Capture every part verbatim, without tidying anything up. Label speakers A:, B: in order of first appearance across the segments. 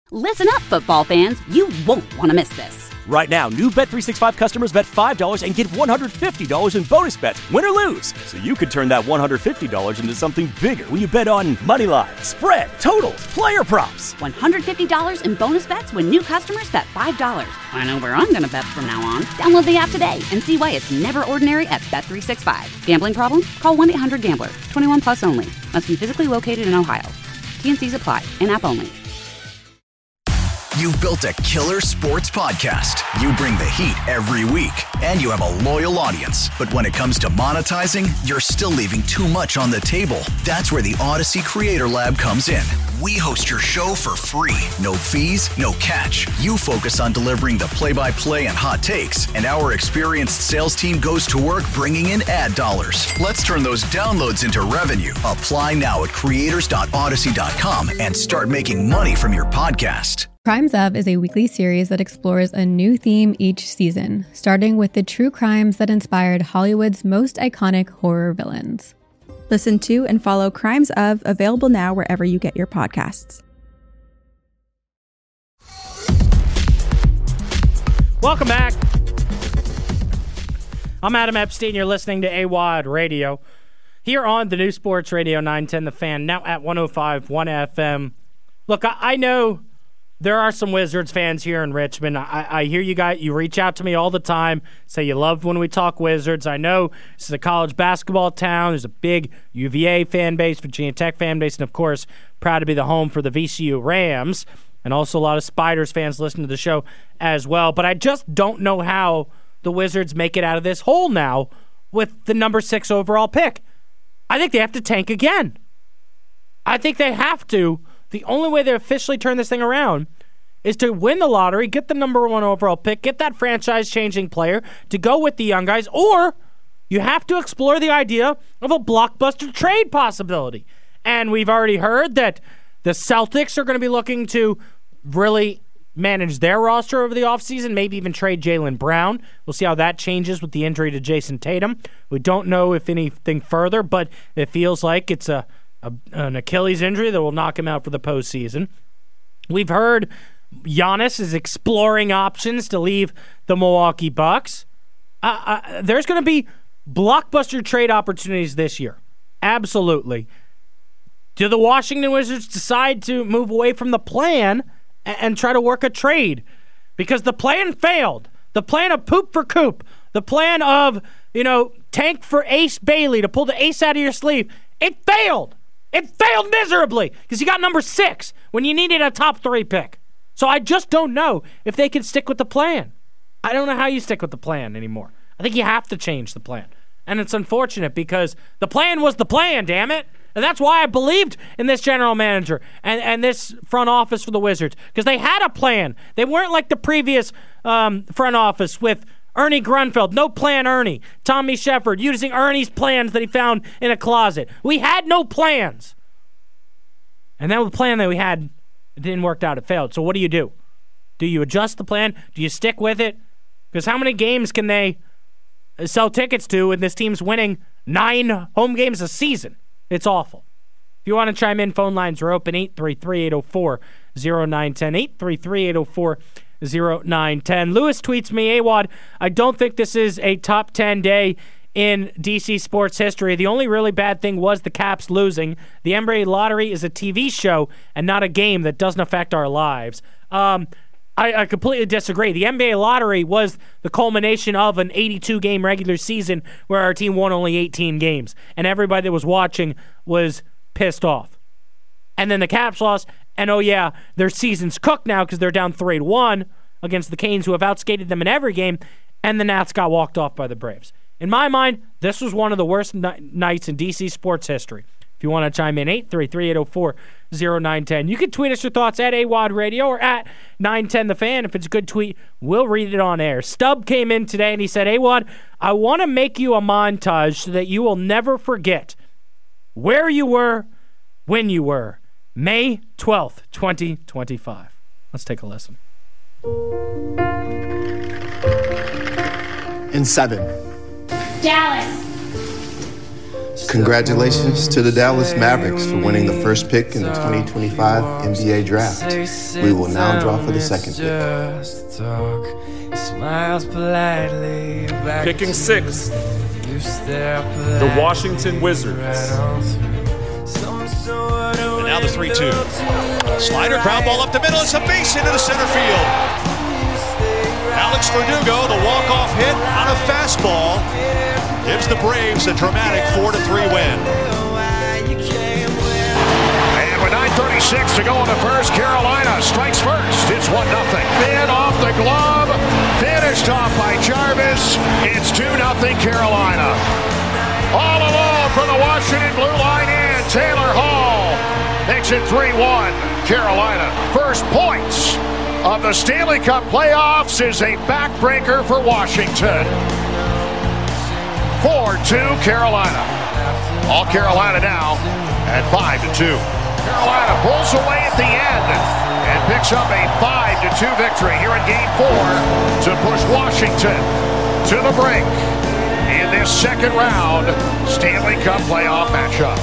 A: Listen up, football fans. You won't want to miss this.
B: Right now, new Bet three sixty-five customers bet five dollars and get one hundred fifty dollars in bonus bets, win or lose. So you could turn that one hundred fifty dollars into something bigger when you bet on money line, spread, totals, player props.
A: one hundred fifty dollars in bonus bets when new customers bet five dollars. I know where I'm going to bet from now on. Download the app today and see why it's never ordinary at Bet three sixty-five. Gambling problem? Call one eight hundred gambler. twenty-one plus only. Must be physically located in Ohio. T N Cs apply. In-app only.
C: You've built a killer sports podcast. You bring the heat every week, and you have a loyal audience. But when it comes to monetizing, you're still leaving too much on the table. That's where the Odyssey Creator Lab comes in. We host your show for free. No fees, no catch. You focus on delivering the play-by-play and hot takes, and our experienced sales team goes to work bringing in ad dollars. Let's turn those downloads into revenue. Apply now at creators dot odyssey dot com and start making money from your podcast.
D: Crimes Of is a weekly series that explores a new theme each season, starting with the true crimes that inspired Hollywood's most iconic horror villains.
E: Listen to and follow Crimes Of, available now wherever you get your podcasts.
F: Welcome back. I'm Adam Epstein. You're listening to A W O D Radio here on the new Sports Radio nine ten The Fan, now at one oh five point one F M. Look, I, I know there are some Wizards fans here in Richmond. I, I hear you guys, you reach out to me all the time, say you love when we talk Wizards. I know this is a college basketball town. There's a big U V A fan base, Virginia Tech fan base, and of course, proud to be the home for the V C U Rams, and also a lot of Spiders fans listen to the show as well. But I just don't know how the Wizards make it out of this hole now with the number six overall pick. I think they have to tank again. I think they have to. The only way they officially turn this thing around is to win the lottery, get the number one overall pick, get that franchise-changing player to go with the young guys, or you have to explore the idea of a blockbuster trade possibility. And we've already heard that the Celtics are going to be looking to really manage their roster over the offseason, maybe even trade Jaylen Brown. We'll see how that changes with the injury to Jason Tatum. We don't know if anything further, but it feels like it's a A, an Achilles injury that will knock him out for the postseason. We've heard Giannis is exploring options to leave the Milwaukee Bucks. Uh, uh, there's going to be blockbuster trade opportunities this year. Absolutely. Do the Washington Wizards decide to move away from the plan and, and try to work a trade? Because the plan failed. The plan of poop for Coop. The plan of, you know, tank for Ace Bailey to pull the ace out of your sleeve. It failed. It failed miserably because you got number six when you needed a top three pick. So I just don't know if they can stick with the plan. I don't know how you stick with the plan anymore. I think you have to change the plan. And it's unfortunate because the plan was the plan, damn it. And that's why I believed in this general manager and, and this front office for the Wizards, because they had a plan. They weren't like the previous um, front office with Ernie Grunfeld, no plan Ernie. Tommy Shepard using Ernie's plans that he found in a closet. We had no plans. And that was the plan that we had. It didn't work out. It failed. So what do you do? Do you adjust the plan? Do you stick with it? Because how many games can they sell tickets to when this team's winning nine home games a season? It's awful. If you want to chime in, phone lines are open, eight three three, eight oh four, oh nine one oh, eight three three, eight oh four, oh nine one oh. Lewis tweets me, A W O D, I don't think this is a top ten day in D C sports history. The only really bad thing was the Caps losing. The N B A lottery is a T V show and not a game that doesn't affect our lives. Um, I, I completely disagree. The N B A lottery was the culmination of an eighty-two game regular season where our team won only eighteen games, and everybody that was watching was pissed off. And then the Caps lost, and oh yeah, their season's cooked now because they're down three to one against the Canes, who have outskated them in every game, and the Nats got walked off by the Braves. In my mind, this was one of the worst ni- nights in D C sports history. If you want to chime in, eight three three, eight oh four, oh nine one oh. You can tweet us your thoughts at A W O D Radio or at nine ten The Fan. If it's a good tweet, we'll read it on air. Stubb came in today and he said, A W O D, I want to make you a montage so that you will never forget where you were, when you were. May twelfth, twenty twenty-five. Let's take a listen.
G: In seven.
H: Dallas.
G: Congratulations to the Dallas Mavericks for winning the first pick in the twenty twenty-five N B A Draft. We will now draw for the second pick.
H: Picking sixth, the Washington Wizards.
I: And now the three two. Slider, ground ball up the middle. It's a base into the center field. Alex Verdugo, the walk-off hit on a fastball, gives the Braves a dramatic four to three win.
J: And with nine thirty-six to go in the first, Carolina strikes first. It's one nothing. Then off the glove, finished off by Jarvis. It's two nothing Carolina. All alone from the Washington blue line in, Taylor Hall makes it three one Carolina. First points of the Stanley Cup playoffs is a backbreaker for Washington. four two Carolina. All Carolina now at five to two. Carolina pulls away at the end and picks up a five to two victory here in game four to push Washington to the brink in this second round Stanley Cup playoff matchup.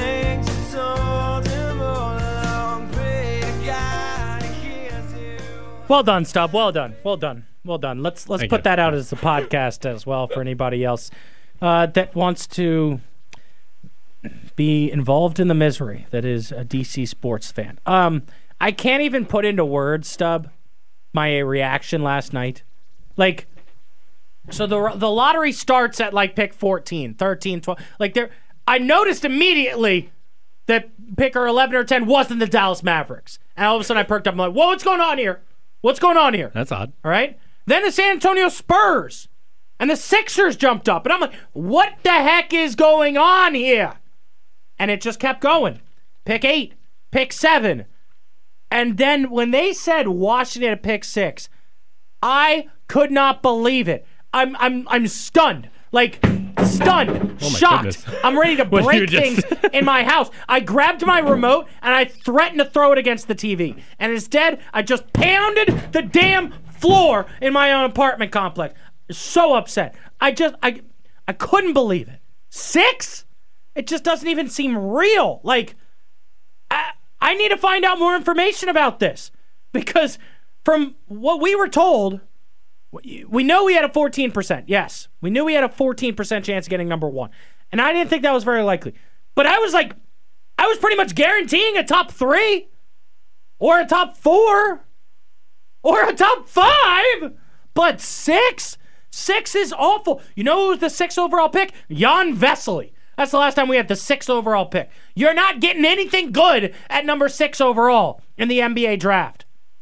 F: Well done, Stubb. Well done. Well done. Well done. Let's let's
K: Thank
F: put
K: you.
F: that out as a podcast as well for anybody else uh, that wants to be involved in the misery that is a D C sports fan. Um, I can't even put into words, Stubb, my reaction last night. Like, so the the lottery starts at like pick fourteen, thirteen, twelve. Like there, I noticed immediately that picker eleven or ten wasn't the Dallas Mavericks, and all of a sudden I perked up. I'm like, whoa, what's going on here? What's going on here?
K: That's odd.
F: All right. Then the San Antonio Spurs and the Sixers jumped up. And I'm like, what the heck is going on here? And it just kept going. Pick eight, pick seven. And then when they said Washington at pick six, I could not believe it. I'm I'm I'm stunned. Like, stunned,
K: Oh my
F: shocked.
K: goodness.
F: I'm ready to
K: What you
F: break
K: just-
F: things in my house. I grabbed my remote and I threatened to throw it against the T V. And instead, I just pounded the damn floor in my own apartment complex. So upset. I just, I, I couldn't believe it. Six? It just doesn't even seem real. Like, I, I need to find out more information about this. Because from what we were told, we know we had a fourteen percent. Yes. We knew we had a fourteen percent chance of getting number one. And I didn't think that was very likely. But I was like, I was pretty much guaranteeing a top three or a top four or a top five. But six? Six is awful. You know who was the sixth overall pick? Jan Vesely. That's the last time we had the sixth overall pick. You're not getting anything good at number six overall in the N B A draft.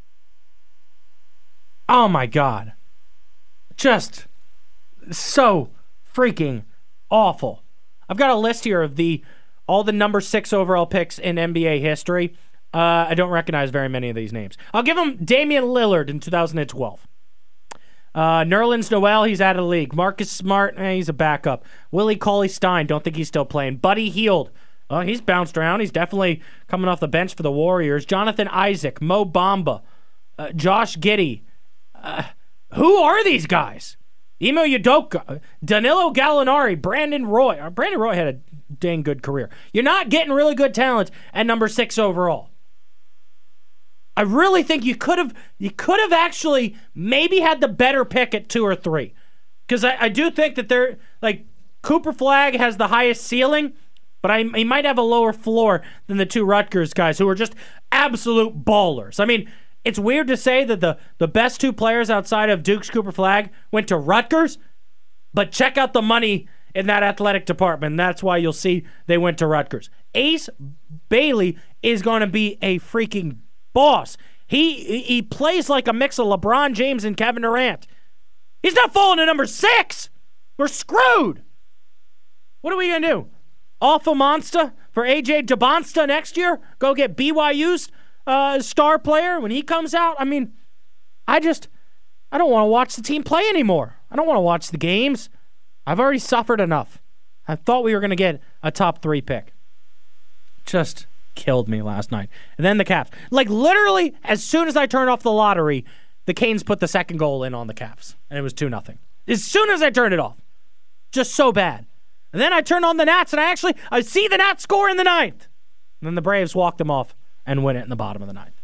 F: Oh my God. Just so freaking awful. I've got a list here of the all the number six overall picks in N B A history. Uh, I don't recognize very many of these names. I'll give them Damian Lillard in two thousand twelve. Uh, Nerlens Noel, he's out of the league. Marcus Smart, eh, he's a backup. Willie Cauley-Stein, don't think he's still playing. Buddy Hield, uh, he's bounced around. He's definitely coming off the bench for the Warriors. Jonathan Isaac, Mo Bamba, uh, Josh Giddey. Uh, who are these guys? Imo Udoka, Danilo Gallinari, Brandon Roy. Uh, Brandon Roy had a dang good career. You're not getting really good talent at number six overall. I really think you could have you could have actually maybe had the better pick at two or three. Because I, I do think that they're like Cooper Flagg has the highest ceiling, but I, he might have a lower floor than the two Rutgers guys who are just absolute ballers. I mean, it's weird to say that the, the best two players outside of Duke's Cooper Flagg went to Rutgers, but check out the money in that athletic department. That's why you'll see they went to Rutgers. Ace Bailey is going to be a freaking boss. He he plays like a mix of LeBron James and Kevin Durant. He's not falling to number six. We're screwed. What are we going to do? Alpha Monster for A J Debonsta next year? Go get B Y U's uh, star player when he comes out? I mean, I just, I don't want to watch the team play anymore. I don't want to watch the games. I've already suffered enough. I thought we were going to get a top three pick. Just killed me last night. And then the Caps. Like, literally, as soon as I turned off the lottery, the Canes put the second goal in on the Caps. And it was two nothing. As soon as I turned it off. Just so bad. And then I turn on the Nats, and I actually I see the Nats score in the ninth. And then the Braves walk them off and win it in the bottom of the ninth.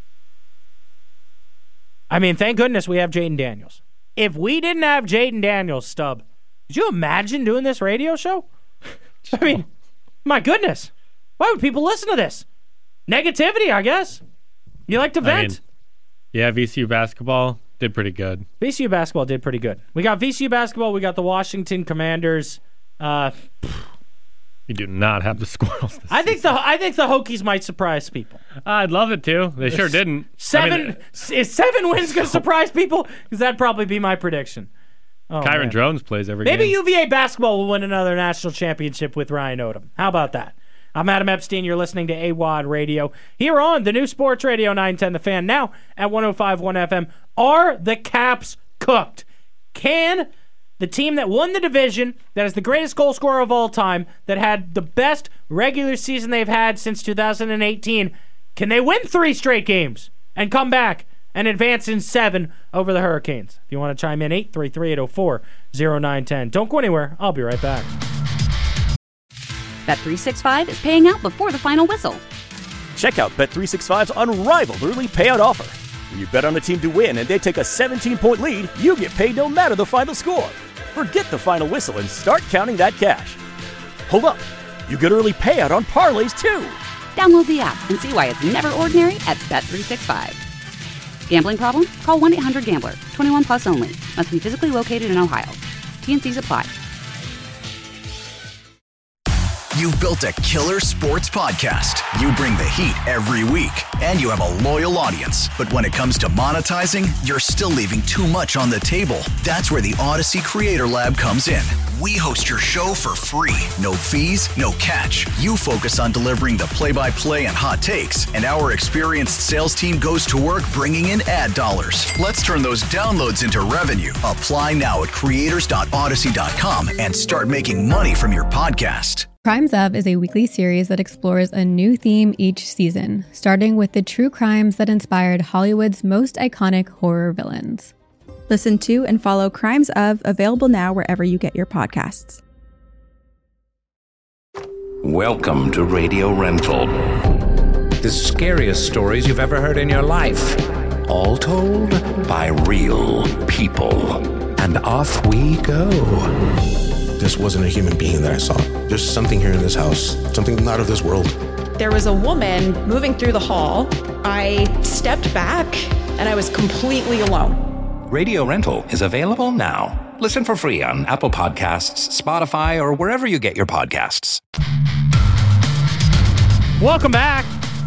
F: I mean, thank goodness we have Jaden Daniels. If we didn't have Jaden Daniels, Stub, could you imagine doing this radio show? I mean, my goodness. Why would people listen to this? Negativity, I guess. You like to vent?
K: I mean, yeah, V C U basketball did pretty good.
F: V C U basketball did pretty good. We got V C U basketball. We got the Washington Commanders. Uh,
K: you do not have the Squirrels this
F: I think
K: season.
F: the I think the Hokies might surprise people.
K: I'd love it to. They sure didn't.
F: Seven
K: I mean,
F: is seven wins going to surprise people? Because that'd probably be my prediction. Oh,
K: Kyron
F: man.
K: Drones plays every
F: Maybe
K: game.
F: U V A basketball will win another national championship with Ryan Odom. How about that? I'm Adam Epstein. You're listening to A W O D Radio here on the new Sports Radio nine ten The Fan, now at one oh five point one F M. Are the Caps cooked? Can the team that won the division, that is the greatest goal scorer of all time, that had the best regular season they've had since two thousand eighteen, can they win three straight games and come back and advance in seven over the Hurricanes? If you want to chime in, eight three three, eight oh four, oh nine one oh. Don't go anywhere. I'll be right back.
A: Bet three sixty-five is paying out before the final whistle.
B: Check out Bet three sixty-five's unrivaled early payout offer. When you bet on a team to win and they take a seventeen-point lead, you get paid no matter the final score. Forget the final whistle and start counting that cash. Hold up. You get early payout on parlays, too.
A: Download the app and see why it's never ordinary at Bet three sixty-five. Gambling problem? Call one eight hundred gambler. twenty-one plus only. Must be physically located in Ohio. T and C's apply.
C: You've built a killer sports podcast. You bring the heat every week, and you have a loyal audience. But when it comes to monetizing, you're still leaving too much on the table. That's where the Odyssey Creator Lab comes in. We host your show for free. No fees, no catch. You focus on delivering the play-by-play and hot takes, and our experienced sales team goes to work bringing in ad dollars. Let's turn those downloads into revenue. Apply now at creators dot odyssey dot com and start making money from your podcast.
D: Crimes Of is a weekly series that explores a new theme each season, starting with the true crimes that inspired Hollywood's most iconic horror villains.
E: Listen to and follow Crimes Of, available now wherever you get your podcasts.
L: Welcome to Radio Rental. The scariest stories you've ever heard in your life. All told by real people. And off we go.
M: This wasn't a human being that I saw. There's something here in this house, something not of this world.
N: There was a woman moving through the hall. I stepped back, and I was completely alone.
L: Radio Rental is available now. Listen for free on Apple Podcasts, Spotify, or wherever you get your podcasts.
F: Welcome back.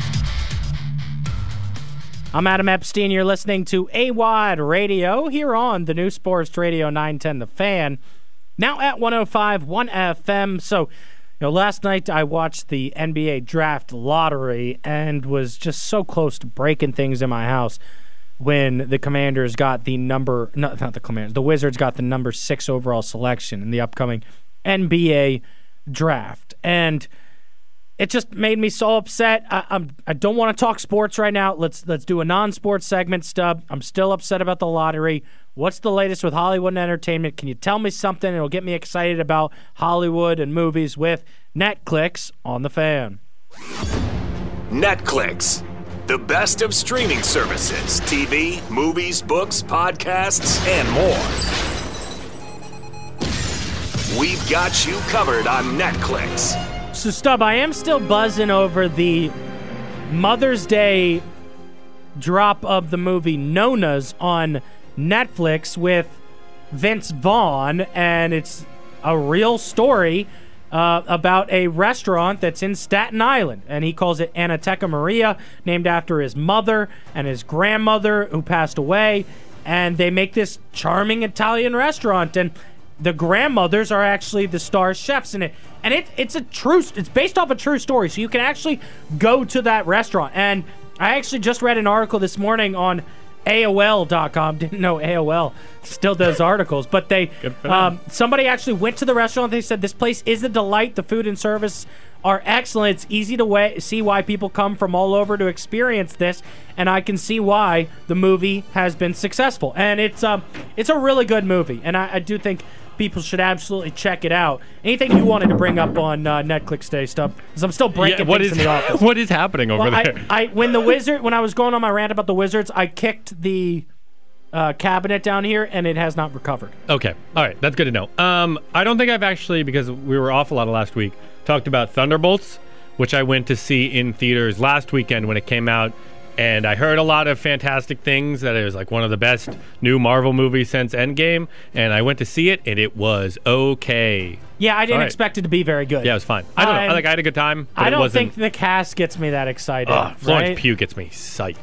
F: I'm Adam Epstein. You're listening to A W O D Radio here on the new Sports Radio nine ten The Fan. Now at one oh five point one F M. So, you know, last night I watched the N B A draft lottery and was just so close to breaking things in my house when the Commanders got the number, no, not the Commanders, the Wizards got the number six overall selection in the upcoming N B A draft. And it just made me so upset. I, I'm, I don't want to talk sports right now. Let's let's do a non-sports segment, Stub. I'm still upset about the lottery. What's the latest with Hollywood Entertainment? Can you tell me something that'll get me excited about Hollywood and movies with Netflix on the Fan?
O: Netflix, the best of streaming services, T V, movies, books, podcasts, and more. We've got you covered on Netflix.
F: So, Stub, I am still buzzing over the Mother's Day drop of the movie Nona's on Netflix with Vince Vaughn, and it's a real story uh, about a restaurant that's in Staten Island, and he calls it Anateca Maria, named after his mother and his grandmother who passed away, and they make this charming Italian restaurant, and the grandmothers are actually the star chefs in it, and it, it's a true, it's based off a true story, so you can actually go to that restaurant. And I actually just read an article this morning on A O L dot com. Didn't know A O L still does articles, but they um, somebody actually went to the restaurant. They said this place is a delight. The food and service are excellent. It's easy to wa- see why people come from all over to experience this, and I can see why the movie has been successful. And it's um, it's a really good movie, and I, I do think people should absolutely check it out. Anything you wanted to bring up on uh, Netflix Day, Stubb? Because I'm still breaking
K: Yeah, what
F: things
K: is-
F: in the office.
K: what is happening over
F: Well,
K: there?
F: I, I when the Wizard when I was going on my rant about the Wizards, I kicked the uh, cabinet down here, and it has not recovered.
K: Okay. All right. That's good to know. Um, I don't think I've actually, because we were off a lot of last week, talked about Thunderbolts, which I went to see in theaters last weekend when it came out. And I heard a lot of fantastic things, that it was like one of the best new Marvel movies since Endgame. And I went to see it, and it was okay.
F: Yeah, I didn't
K: All right.
F: expect it to be very good.
K: Yeah, it was fine. I don't know.
F: Um,
K: I, like, I had a good time. But
F: I
K: it
F: don't
K: wasn't,
F: think the cast gets me that excited.
K: Ugh, Florence
F: right?
K: Pugh gets me psyched.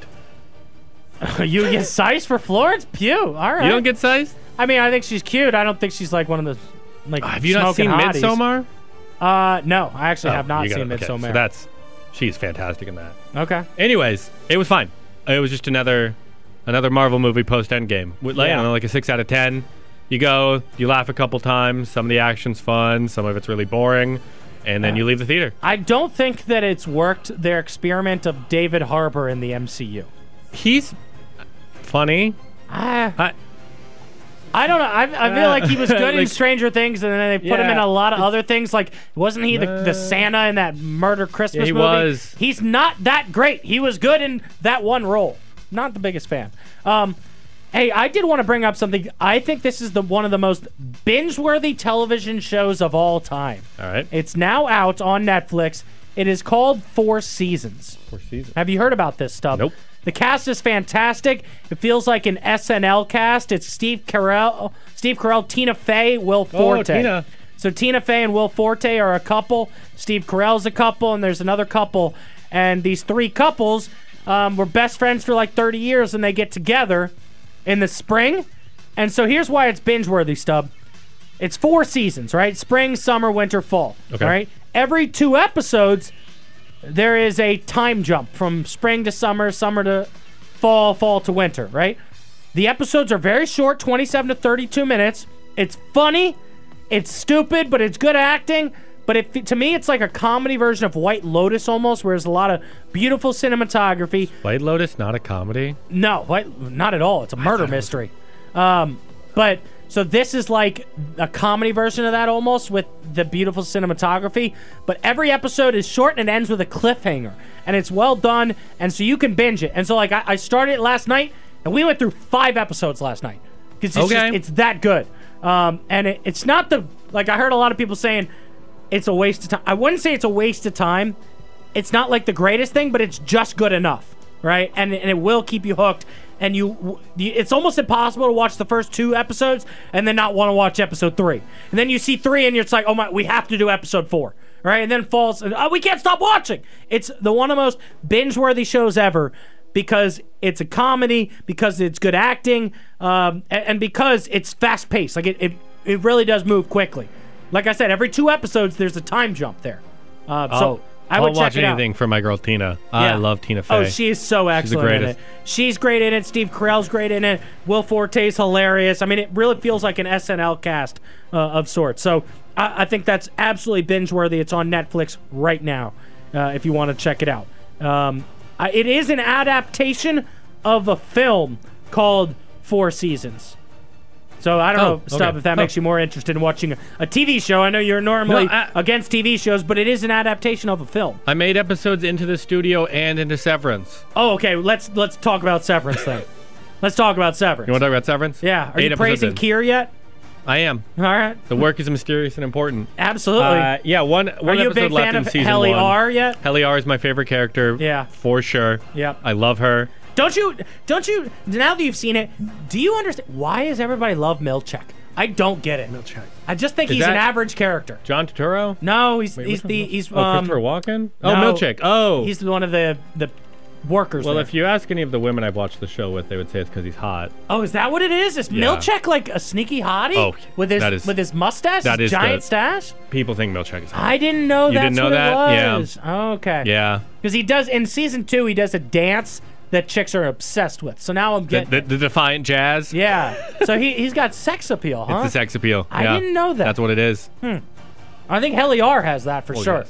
F: You get sized for Florence Pugh. All right.
K: You don't get sized?
F: I mean, I think she's cute. I don't think she's like one of the like.
K: Have you not
F: smoking
K: seen
F: hotties.
K: Midsommar?
F: Uh, no, I actually
K: Oh,
F: have not
K: you
F: seen
K: gotta- okay,
F: Midsommar.
K: So that's she's fantastic in that.
F: Okay.
K: Anyways, it was fine. It was just another another Marvel movie post Endgame. With, like,
F: Yeah.
K: I don't know, like a six out of ten. You go, you laugh a couple times. Some of the action's fun. Some of it's really boring, and then you leave the theater.
F: I don't think that it's worked their experiment of David Harbour in the M C U.
K: He's funny.
F: I,
K: I,
F: I don't know. I, I feel
K: Uh,
F: like he was good in
K: like-
F: Stranger Things, and then they put him in
K: Yeah,
F: a lot of other things. Like, wasn't he the, the Santa in that Murder Christmas
K: Yeah, he
F: movie?
K: was.
F: He's not that great. He was good in that one role. Not the biggest fan. Um, hey, I did want to bring up something. I think this is the one of the most binge-worthy television shows of all time.
K: All right.
F: It's now out on Netflix. It is called Four Seasons.
K: Four Seasons.
F: Have you heard about this stuff?
K: Nope.
F: The cast is fantastic. It feels like an S N L cast. It's Steve Carell, Steve Carell, Tina Fey, Will Forte.
K: Oh, Tina.
F: So Tina Fey and Will Forte are a couple. Steve Carell's a couple, and there's another couple. And these three couples um, were best friends for like thirty years, and they get together in the spring. And so here's why it's binge-worthy, Stubb. It's four seasons, right? Spring, summer, winter, fall.
K: Okay.
F: All right? Every two episodes, there is a time jump from spring to summer, summer to fall, fall to winter, right? The episodes are very short, twenty-seven to thirty-two minutes. It's funny, it's stupid, but it's good acting. But it, to me, it's like a comedy version of White Lotus almost, where there's a lot of beautiful cinematography.
K: White Lotus, not a comedy.
F: No, White, not at all. It's a murder mystery. Um, but so this is like a comedy version of that almost, with the beautiful cinematography. But every episode is short and it ends with a cliffhanger, and it's well done. And so you can binge it. And so like I, I started it last night, and we went through five episodes last night because it's,
K: Okay.
F: just- it's that good. Um, and it, it's not the like I heard a lot of people saying it's a waste of time. I wouldn't say it's a waste of time. It's not like the greatest thing, but it's just good enough, right? And, and it will keep you hooked. And you, you, it's almost impossible to watch the first two episodes and then not want to watch episode three. And then you see three, and you're just like, oh my, we have to do episode four, right? And then falls, and oh, we can't stop watching. It's the one of the most binge-worthy shows ever because it's a comedy, because it's good acting, um, and, and because it's fast-paced. Like it, it, it really does move quickly. Like I said, every two episodes, there's a time jump there. Uh, so
K: I'll,
F: I
K: I'll
F: would check
K: watch
F: it out.
K: anything for my girl Tina. I
F: Yeah.
K: love Tina Fey.
F: Oh, she is so excellent in
K: greatest.
F: it. She's great in it. Steve Carell's great in it. Will Forte's hilarious. I mean, it really feels like an S N L cast uh, of sorts. So I, I think that's absolutely binge-worthy. It's on Netflix right now uh, if you want to check it out. Um, I, it is an adaptation of a film called Four Seasons. So I don't
K: Oh,
F: know, Stubb,
K: okay.
F: if that
K: Oh.
F: makes you more interested in watching a, a T V show. I know you're normally
K: No, I-
F: against T V shows, but it is an adaptation of a film.
K: I made episodes into the studio and into Severance.
F: Oh, okay. Let's let's talk about Severance then. Let's talk about Severance.
K: You want to talk about Severance?
F: Yeah. Are
K: Eight
F: you
K: episodes
F: praising
K: in.
F: Kier yet?
K: I am.
F: All right.
K: The work is mysterious and important.
F: Absolutely.
K: Uh, yeah, one, one
F: Are you a
K: episode
F: big
K: left
F: fan
K: in
F: of
K: season
F: Helly
K: one.
F: R yet?
K: Helly R is my favorite character.
F: Yeah.
K: For sure.
F: Yep.
K: I love her.
F: Don't you? Don't you? Now that you've seen it, do you understand why does everybody love Milchek? I don't get it.
K: Milchek.
F: I just think
K: Is
F: he's an
K: that-
F: average character.
K: John Turturro?
F: No, he's
K: Wait,
F: he's
K: which
F: the
K: one?
F: he's
K: Oh,
F: um,
K: Christopher Walken? Oh,
F: no,
K: Milchek. Oh.
F: he's one of the the workers.
K: Well,
F: there.
K: if you ask any of the women I've watched the show with, they would say it's because he's hot.
F: Oh, is that what it is? Is
K: Yeah.
F: Milchek like a sneaky hottie?
K: Oh,
F: with his
K: that is-
F: with his mustache,
K: that
F: his
K: is
F: giant
K: the-
F: stash.
K: People think Milchek is hot.
F: I didn't know
K: You
F: that's
K: didn't know
F: what
K: that?
F: it
K: Yeah.
F: was. Oh, okay.
K: Yeah.
F: Because he does in season two, he does a dance that chicks are obsessed with. So now I'm
K: The,
F: getting.
K: the, the Defiant Jazz?
F: Yeah. So he he's got sex appeal, huh?
K: It's the sex appeal.
F: I
K: Yeah.
F: didn't know that.
K: That's what it is.
F: Hmm. I think Helly R has that for
K: Oh,
F: sure.
K: yes.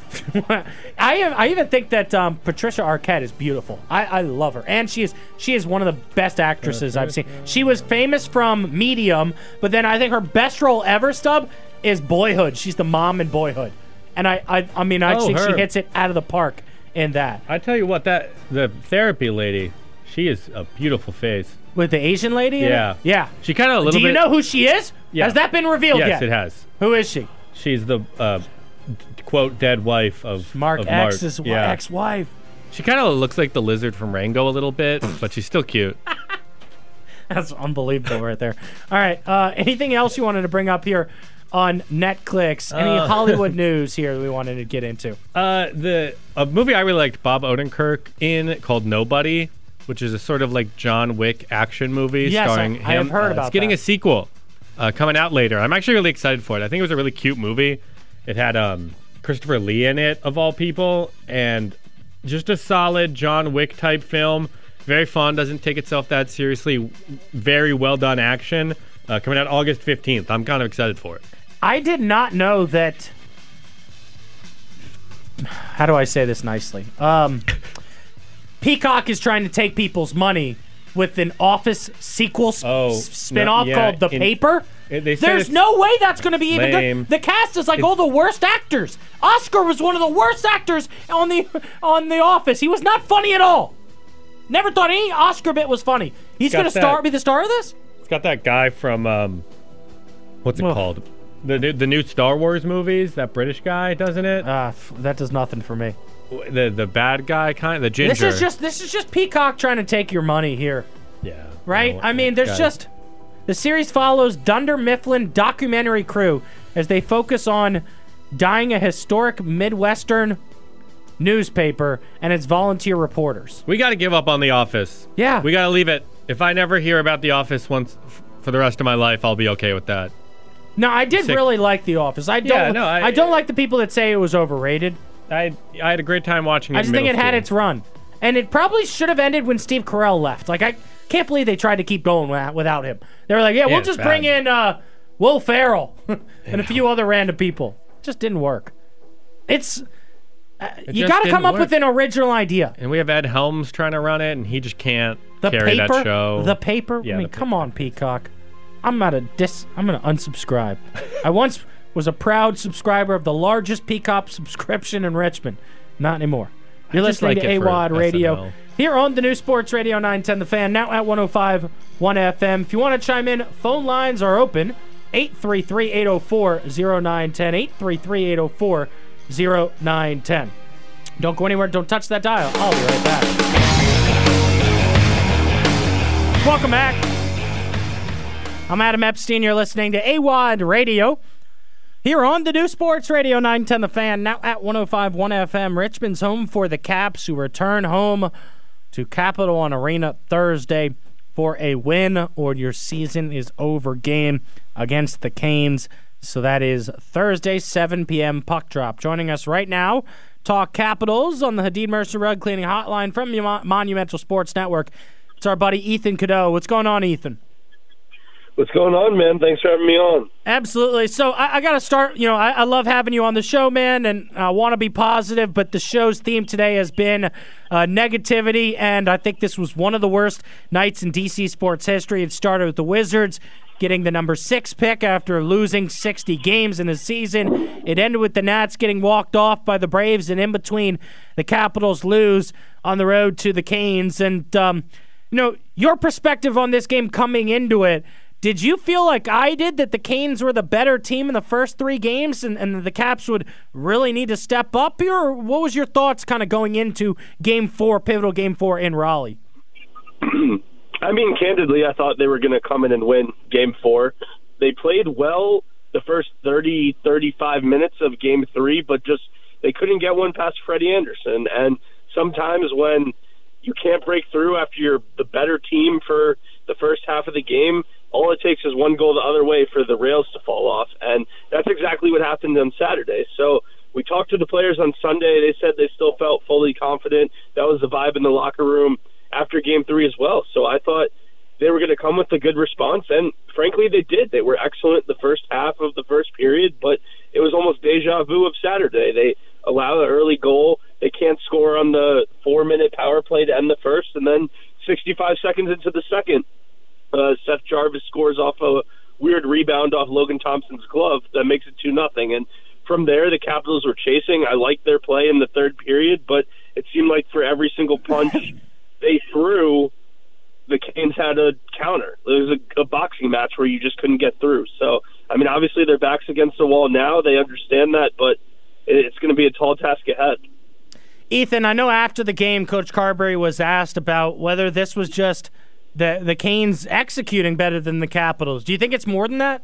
F: I I even think that um, Patricia Arquette is beautiful. I, I love her, and she is she is one of the best actresses I've seen. She was famous from Medium, but then I think her best role ever, Stub, is Boyhood. She's the mom in Boyhood, and I I, I mean I
K: Oh,
F: think she
K: her.
F: hits it out of the park in that.
K: I tell you what, that the therapy lady, she is a beautiful face.
F: With the Asian lady? in
K: Yeah.
F: it? Yeah.
K: She kind of a little
F: Do you
K: bit.
F: know who she is?
K: Yeah.
F: Has that been revealed
K: yes,
F: yet?
K: it has.
F: Who is she?
K: She's the uh, quote dead wife of
F: Mark
K: of Mark.
F: X's wi-
K: Yeah.
F: ex-wife.
K: She kind of looks like the lizard from Rango a little bit, but she's still cute.
F: That's unbelievable right there. All right. Uh, anything else you wanted to bring up here on Netflix? Any
K: Uh,
F: Hollywood news here that we wanted to get into?
K: Uh, the a movie I really liked Bob Odenkirk in called Nobody, which is a sort of like John Wick action movie
F: Yes,
K: starring
F: I-
K: him.
F: I have heard
K: Uh,
F: about
K: It's getting
F: that.
K: a sequel uh, coming out later. I'm actually really excited for it. I think it was a really cute movie. It had um, Christopher Lee in it, of all people, and just a solid John Wick type film. Very fun, doesn't take itself that seriously. Very well done action. Uh, coming out August fifteenth. I'm kind of excited for it.
F: I did not know that. How do I say this nicely? Um, Peacock is trying to take people's money with an Office sequel sp-
K: Oh,
F: spinoff
K: no, yeah,
F: called The
K: in-
F: Paper.
K: it- they said
F: There's
K: it's
F: no way that's going to be even
K: lame.
F: good. The cast is like all the worst actors. Oscar was one of the worst actors on the on The Office. He was not funny at all. Never thought any Oscar bit was funny. He's
K: Got
F: going to
K: that-
F: star be the star of this?
K: It's got that guy from um, what's it
F: Ugh.
K: called? The new, the new Star Wars movies. That British guy, doesn't it?
F: Uh, that does nothing for me.
K: The the bad guy kind, the ginger.
F: This is just this is just Peacock trying to take your money here.
K: Yeah.
F: Right?
K: No,
F: I mean, there's
K: got it.
F: just the series follows Dunder Mifflin documentary crew as they focus on dying a historic Midwestern newspaper and its volunteer reporters.
K: We got to give up on The Office.
F: Yeah.
K: We got to leave it. If I never hear about The Office once f- for the rest of my life, I'll be okay with that.
F: No, I did
K: Sick.
F: really like The Office. I don't.
K: Yeah, no, I-
F: I, don't like the people that say it was overrated.
K: I I had a great time watching it.
F: I just
K: in
F: think it
K: middle
F: had
K: school.
F: its run, and it probably should have ended when Steve Carell left. Like I can't believe they tried to keep going wi- without him. They were like, "Yeah,
K: Yeah,
F: we'll
K: it's
F: just
K: bad.
F: bring in uh, Will Ferrell and a few other random people." It just didn't work. It's uh,
K: It
F: you
K: just
F: got to
K: didn't
F: come up
K: work.
F: with an original idea.
K: And we have Ed Helms trying to run it, and he just can't
F: The
K: carry
F: paper,
K: that show.
F: the paper.
K: Yeah,
F: I mean,
K: the
F: come on, Peacock. I'm at a dis. I'm gonna unsubscribe. I once was a proud subscriber of the largest Peacock subscription in Richmond. Not anymore. You're
K: I just
F: listening
K: like
F: to
K: it for
F: AWOD Radio
K: S N L.
F: here on the new Sports Radio nine ten The Fan, now at one oh five point one F M. If you want to chime in, phone lines are open. eight three three, eight oh four, oh nine one oh. eight three three, eight oh four, oh nine one oh. Don't go anywhere. Don't touch that dial. I'll be right back. Welcome back. I'm Adam Epstein. You're listening to AWOD Radio here on the new Sports Radio nine ten The Fan, now at one oh five point one F M. Richmond's home for the Caps, who return home to Capital One Arena Thursday for a win or your season is over game against the Canes. So that is Thursday, seven p.m. puck drop. Joining us right now, talk Capitals on the Hadid Mercer Rug Cleaning Hotline from Mon- Monumental Sports Network. It's our buddy Ethan Cadeau. What's going on, Ethan?
P: What's going on, man? Thanks for having me on.
F: Absolutely. So I, I got to start. You know, I, I love having you on the show, man, and I want to be positive. But the show's theme today has been uh, negativity, and I think this was one of the worst nights in D C sports history. It started with the Wizards getting the number six pick after losing sixty games in the season. It ended with the Nats getting walked off by the Braves, and in between, the Capitals lose on the road to the Canes. And um, you know, your perspective on this game coming into it. Did you feel like I did that the Canes were the better team in the first three games and, and the Caps would really need to step up here? Or what was your thoughts kind of going into game four, pivotal game four in Raleigh?
P: I mean, candidly, I thought they were going to come in and win game four. They played well the first thirty, thirty-five minutes of game three, but just they couldn't get one past Freddie Anderson. And sometimes when you can't break through after you're the better team for the first half of the game, all it takes is one goal the other way for the rails to fall off. And that's exactly what happened on Saturday. So we talked to the players on Sunday. They said they still felt fully confident. That was the vibe in the locker room after game three as well. So I thought they were going to come with a good response. And frankly, they did. They were excellent the first half of the first period, but it was almost deja vu of Saturday. They allow an early goal. They can't score on the four-minute power play to end the first, and then sixty-five seconds into the second, uh, Seth Jarvis scores off a weird rebound off Logan Thompson's glove that makes it two nothing. And from there, the Capitals were chasing. I liked their play in the third period, but it seemed like for every single punch they threw, the Canes had a counter. It was a, a boxing match where you just couldn't get through. So, I mean, obviously their back's against the wall now. They understand that, but it's going to be a tall task ahead.
F: Ethan, I know after the game, Coach Carberry was asked about whether this was just the the Canes executing better than the Capitals. Do you think it's more than that?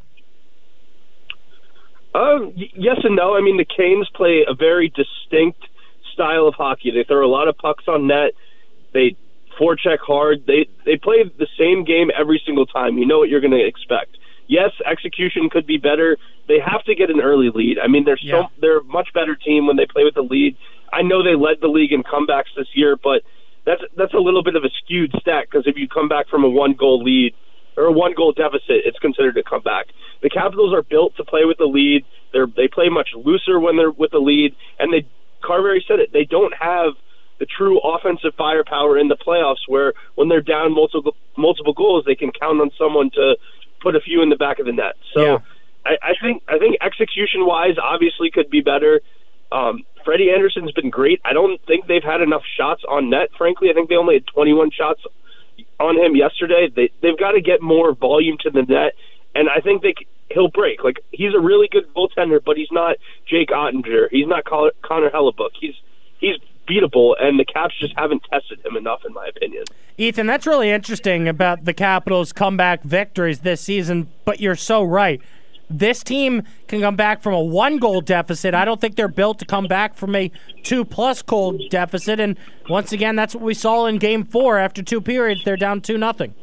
P: Um, y- yes and no. I mean, the Canes play a very distinct style of hockey. They throw a lot of pucks on net. They forecheck hard. They they play the same game every single time. You know what you're going to expect. Yes, execution could be better. They have to get an early lead. I mean, they're so
F: Yeah.
P: they're a much better team when they play with the lead. I know they led the league in comebacks this year, but that's that's a little bit of a skewed stat because if you come back from a one-goal lead or a one-goal deficit, it's considered a comeback. The Capitals are built to play with the lead. They're they play much looser when they're with the lead, and they Carberry said it. They don't have the true offensive firepower in the playoffs where when they're down multiple multiple goals, they can count on someone to put a few in the back of the net. So
F: Yeah.
P: I, I think I think execution-wise, obviously could be better. Um, Freddie Anderson's been great. I don't think they've had enough shots on net, frankly. I think they only had twenty-one shots on him yesterday. They, they've got to get more volume to the net, and I think they c- he'll break. Like, he's a really good goaltender, but he's not Jake Ottinger. He's not Connor, Connor Hellebuck. He's he's beatable, and the Caps just haven't tested him enough, in my opinion.
F: Ethan, that's really interesting about the Capitals' comeback victories this season, but you're so right. This team can come back from a one-goal deficit. I don't think they're built to come back from a two-plus goal deficit, and once again, that's what we saw in Game four. After two periods, they're down two nothing.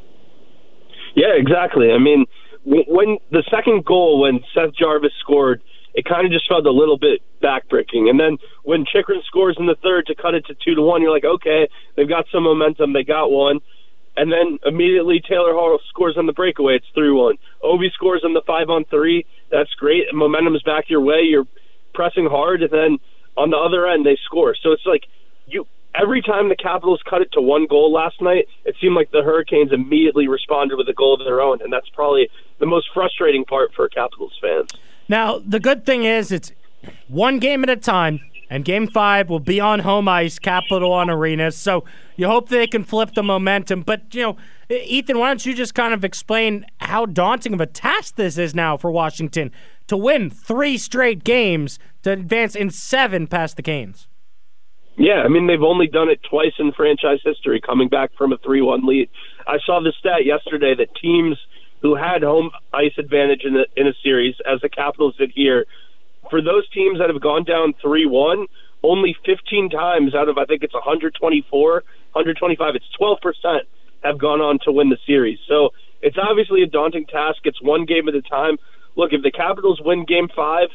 P: Yeah, exactly. I mean, w- when the second goal, when Seth Jarvis scored, it kind of just felt a little bit backbreaking. And then when Chychrun scores in the third to cut it to two to one, you're like, okay, they've got some momentum. They got one. And then immediately Taylor Hall scores on the breakaway. It's three one. Ovi scores on the five on three. That's great. Momentum's back your way. You're pressing hard. And then on the other end, they score. So it's like you every time the Capitals cut it to one goal last night, it seemed like the Hurricanes immediately responded with a goal of their own. And that's probably the most frustrating part for Capitals fans.
F: Now, the good thing is it's one game at a time, and Game five will be on home ice, Capital One Arena, so you hope they can flip the momentum. But, you know, Ethan, why don't you just kind of explain how daunting of a task this is now for Washington to win three straight games to advance in seven past the Canes?
P: Yeah, I mean, they've only done it twice in franchise history, coming back from a three one lead. I saw the stat yesterday that teams who had home ice advantage in a, in a series, as the Capitals did here, for those teams that have gone down three one, only fifteen times out of, I think it's one twenty-four, one twenty-five, it's twelve percent have gone on to win the series. So it's obviously a daunting task. It's one game at a time. Look, if the Capitals win Game five,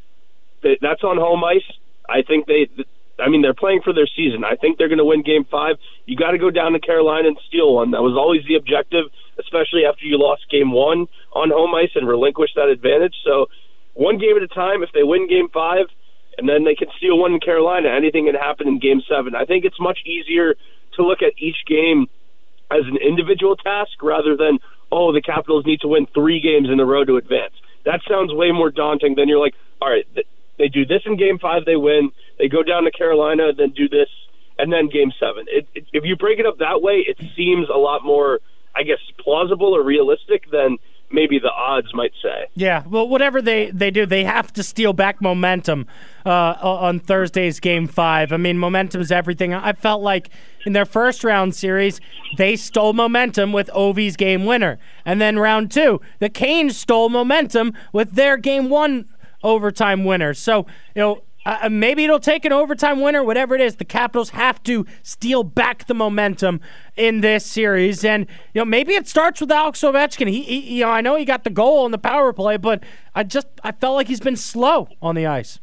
P: that's on home ice. I think they, I mean, they're playing for their season. I think they're going to win Game five. You got to go down to Carolina and steal one. That was always the objective, especially after you lost Game one on home ice and relinquished that advantage. So one game at a time. If they win Game five, and then they can steal one in Carolina, anything can happen in Game seven. I think it's much easier to look at each game as an individual task rather than, oh, the Capitals need to win three games in a row to advance. That sounds way more daunting than you're like, all right, they do this in Game five, they win. They go down to Carolina, then do this, and then Game seven. It, it, if you break it up that way, it seems a lot more, I guess, plausible or realistic than maybe the odds might say.
F: Yeah, well, whatever they, they do, they have to steal back momentum uh, on Thursday's Game five. I mean, momentum is everything. I felt like in their first round series, they stole momentum with Ovi's game winner. And then round two, the Canes stole momentum with their Game one overtime winner. So, you know, Uh, maybe it'll take an overtime winner, whatever it is. The Capitals have to steal back the momentum in this series, and you know maybe it starts with Alex Ovechkin. He, he, you know, I know he got the goal on the power play, but I just I felt like he's been slow on the ice.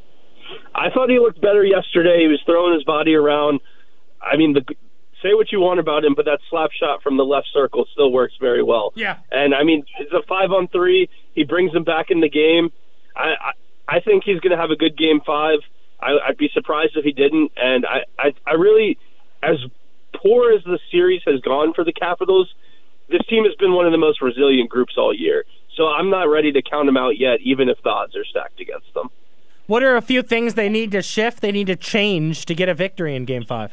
P: I thought he looked better yesterday. He was throwing his body around. I mean, the, say what you want about him, but that slap shot from the left circle still works very well.
F: Yeah,
P: and I mean, it's a five on three. He brings him back in the game. I. I I think he's going to have a good Game five. I, I'd be surprised if he didn't. And I, I, I really, as poor as the series has gone for the Capitals, this team has been one of the most resilient groups all year. So I'm not ready to count them out yet, even if the odds are stacked against them.
F: What are a few things they need to shift, they need to change to get a victory in Game five?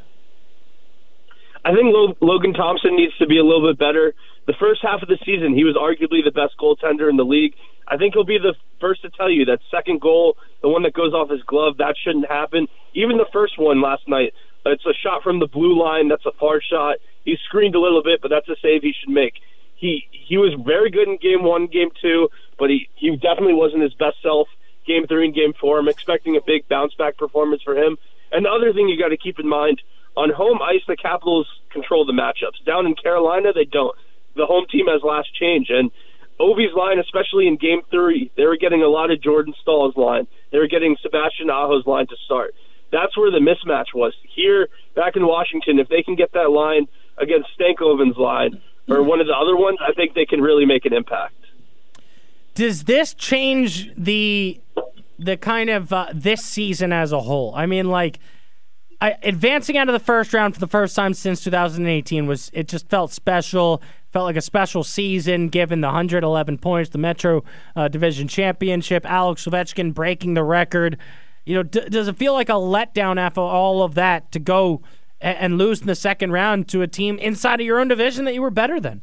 P: I think Logan Thompson needs to be a little bit better. The first half of the season, he was arguably the best goaltender in the league. I think he'll be the first to tell you that second goal, the one that goes off his glove, that shouldn't happen. Even the first one last night, it's a shot from the blue line. That's a far shot. He screened a little bit, but that's a save he should make. He he was very good in game one, game two, but he, he definitely wasn't his best self game three and game four. I'm expecting a big bounce-back performance for him. And the other thing you got to keep in mind, on home ice, the Capitals control the matchups. Down in Carolina, they don't. The home team has last change, and Ovi's line, especially in Game three, they were getting a lot of Jordan Stahl's line. They were getting Sebastian Aho's line to start. That's where the mismatch was. Here, back in Washington, if they can get that line against Stankoven's line or one of the other ones, I think they can really make an impact.
F: Does this change the the kind of uh, this season as a whole? I mean, like, I, advancing out of the first round for the first time since two thousand eighteen was it just felt special. Felt like a special season given the one hundred eleven points, the Metro uh, Division Championship, Alex Ovechkin breaking the record. You know, d- does it feel like a letdown after all of that to go a- and lose in the second round to a team inside of your own division that you were better than?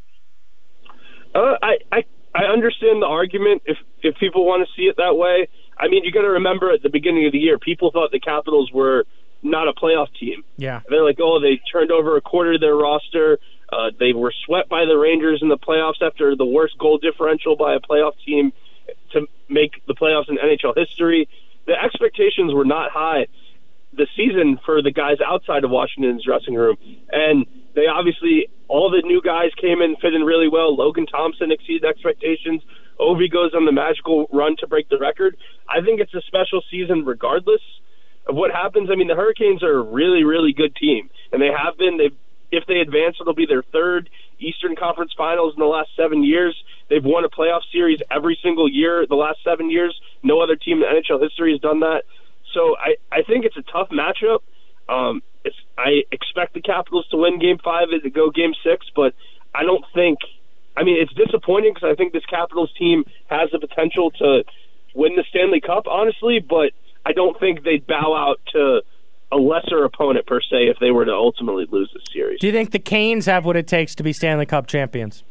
P: Uh, I, I I understand the argument if if people want to see it that way. I mean, you got to remember at the beginning of the year, people thought the Capitals were not a playoff team.
F: Yeah,
P: they're like, oh, they turned over a quarter of their roster. Uh, they were swept by the Rangers in the playoffs after the worst goal differential by a playoff team to make the playoffs in N H L history. The expectations were not high this season for the guys outside of Washington's dressing room. And they obviously, all the new guys came in, fit in really well. Logan Thompson exceeded expectations. Ovi goes on the magical run to break the record. I think it's a special season regardless of what happens. I mean, the Hurricanes are a really, really good team, and they have been. They've If they advance, it'll be their third Eastern Conference Finals in the last seven years. They've won a playoff series every single year the last seven years. No other team in N H L history has done that. So I, I think it's a tough matchup. Um, it's, I expect the Capitals to win Game five and to go Game six, but I don't think – I mean, it's disappointing because I think this Capitals team has the potential to win the Stanley Cup, honestly, but I don't think they'd bow out to – a lesser opponent per se if they were to ultimately lose this series.
F: Do you think the Canes have what it takes to be Stanley Cup champions?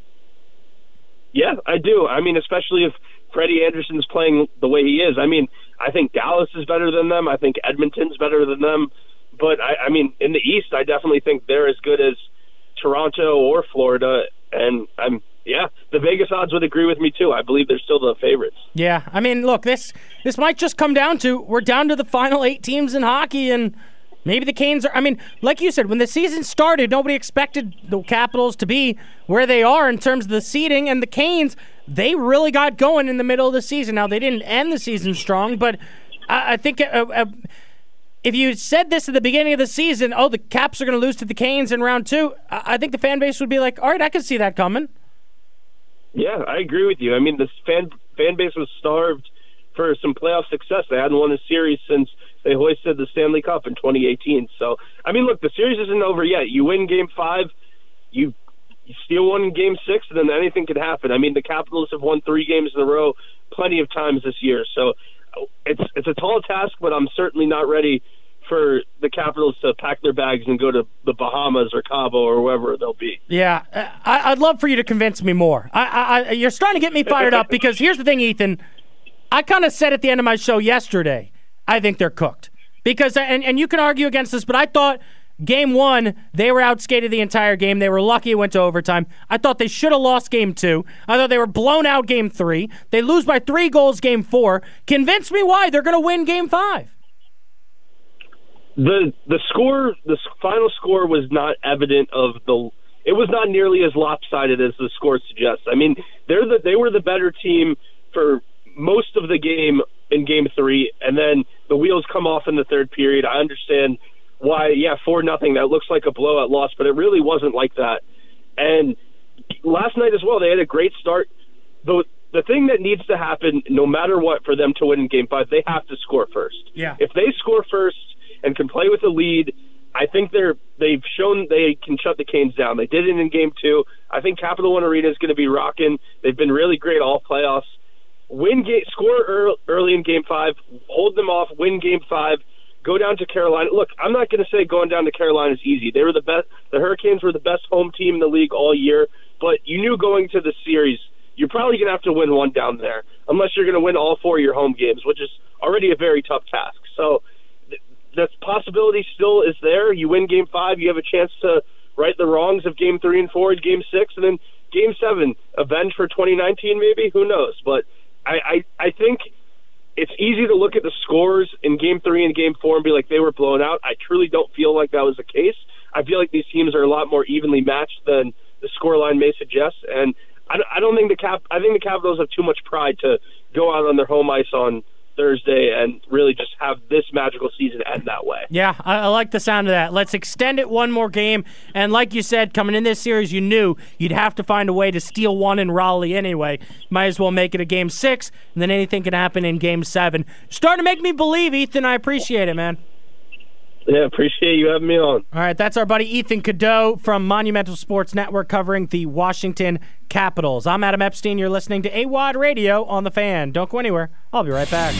P: Yeah, I do. I mean, especially if Freddie Anderson's playing the way he is. I mean, I think Dallas is better than them. I think Edmonton's better than them. But, I, I mean, in the East, I definitely think they're as good as Toronto or Florida. And, I'm yeah, the Vegas odds would agree with me, too. I believe they're still the favorites.
F: Yeah, I mean, look, this this might just come down to we're down to the final eight teams in hockey, and maybe the Canes are – I mean, like you said, when the season started, nobody expected the Capitals to be where they are in terms of the seeding, and the Canes, they really got going in the middle of the season. Now, they didn't end the season strong, but I, I think uh, uh, if you said this at the beginning of the season, oh, the Caps are going to lose to the Canes in round two, I, I think the fan base would be like, all right, I can see that coming.
P: Yeah, I agree with you. I mean, the fan, fan base was starved for some playoff success. They hadn't won a series since they hoisted the Stanley Cup in twenty eighteen. So, I mean, look, the series isn't over yet. You win Game five, you, you steal one in Game six, and then anything could happen. I mean, the Capitals have won three games in a row plenty of times this year. So it's it's a tall task, but I'm certainly not ready for the Capitals to pack their bags and go to the Bahamas or Cabo or wherever they'll be.
F: Yeah, I, I'd love for you to convince me more. I, I, you're starting to get me fired up because here's the thing, Ethan. I kind of said at the end of my show yesterday, I think they're cooked. Because, and, and you can argue against this, but I thought game one, they were outskated the entire game. They were lucky it went to overtime. I thought they should have lost game two. I thought they were blown out game three. They lose by three goals game four. Convince me why they're going to win game five.
P: The the score, the final score was not evident of the. It was not nearly as lopsided as the score suggests. I mean, they're the they were the better team for most of the game in Game Three, and then the wheels come off in the third period. I understand why. Yeah, four nothing. That looks like a blowout loss, but it really wasn't like that. And last night as well, they had a great start. The the thing that needs to happen, no matter what, for them to win in Game Five, they have to score first.
F: Yeah.
P: If they score first and can play with a lead, I think they're they've shown they can shut the Canes down. They did it in Game Two. I think Capital One Arena is going to be rocking. They've been really great all playoffs. Win game, score early in Game Five, hold them off, win Game Five, go down to Carolina. Look, I'm not going to say going down to Carolina is easy. They were the best. The Hurricanes were the best home team in the league all year, but you knew going to the series, you're probably going to have to win one down there, unless you're going to win all four of your home games, which is already a very tough task. So th- that possibility still is there. You win Game Five, you have a chance to right the wrongs of Game Three and Four and Game Six, and then Game Seven, avenge for twenty nineteen, maybe. Who knows? But I, I, I think it's easy to look at the scores in Game Three and Game Four and be like they were blown out. I truly don't feel like that was the case. I feel like these teams are a lot more evenly matched than the scoreline may suggest, and I, I don't think the Cap. I think the Capitals have too much pride to go out on their home ice on Thursday and really just have this magical season end that way.
F: Yeah, I, I like the sound of that. Let's extend it one more game. And like you said, coming in this series, you knew you'd have to find a way to steal one in Raleigh anyway. Might as well make it a Game Six, and then anything can happen in Game Seven. Starting to make me believe, Ethan. I appreciate it, man.
P: Yeah, appreciate you having me on.
F: All right, that's our buddy Ethan Cadeau from Monumental Sports Network covering the Washington Capitals. I'm Adam Epstein. You're listening to A W O D Radio on The Fan. Don't go anywhere. I'll be right back.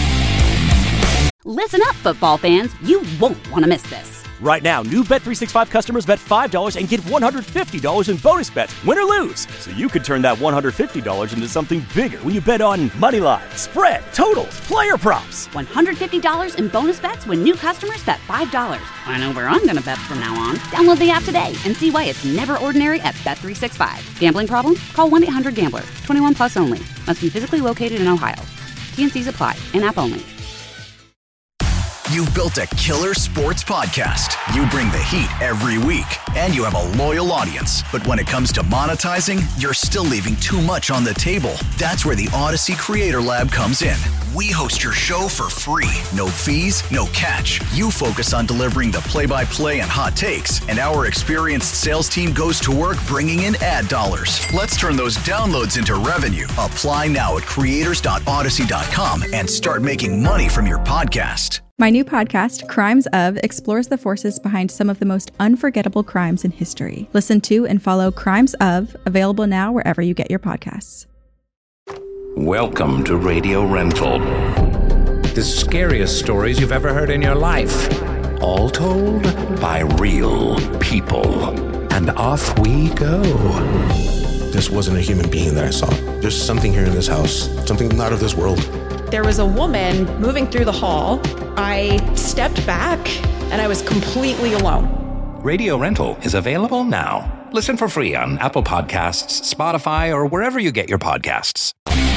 A: Listen up, football fans. You won't want to miss this.
B: Right now, new Bet three sixty-five customers bet five dollars and get one hundred fifty dollars in bonus bets, win or lose. So you could turn that one hundred fifty dollars into something bigger when you bet on money line, spread, totals, player props.
A: one hundred fifty dollars in bonus bets when new customers bet five dollars. I know where I'm going to bet from now on. Download the app today and see why it's never ordinary at Bet three sixty-five. Gambling problem? Call one eight hundred gambler. twenty-one plus only. Must be physically located in Ohio. T N Cs apply. In-app only.
C: You've built a killer sports podcast. You bring the heat every week, and you have a loyal audience. But when it comes to monetizing, you're still leaving too much on the table. That's where the Odyssey Creator Lab comes in. We host your show for free. No fees, no catch. You focus on delivering the play-by-play and hot takes, and our experienced sales team goes to work bringing in ad dollars. Let's turn those downloads into revenue. Apply now at creators dot odyssey dot com and start making money from your podcast.
E: My new podcast, Crimes Of, explores the forces behind some of the most unforgettable crimes in history. Listen to and follow Crimes Of, available now wherever you get your podcasts.
L: Welcome to Radio Rental. The scariest stories you've ever heard in your life. All told by real people. And off we go.
M: This wasn't a human being that I saw. There's something here in this house, something not of this world.
N: There was a woman moving through the hall. I stepped back, and I was completely alone.
L: Radio Rental is available now. Listen for free on Apple Podcasts, Spotify, or wherever you get your podcasts.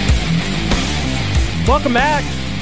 F: Welcome back.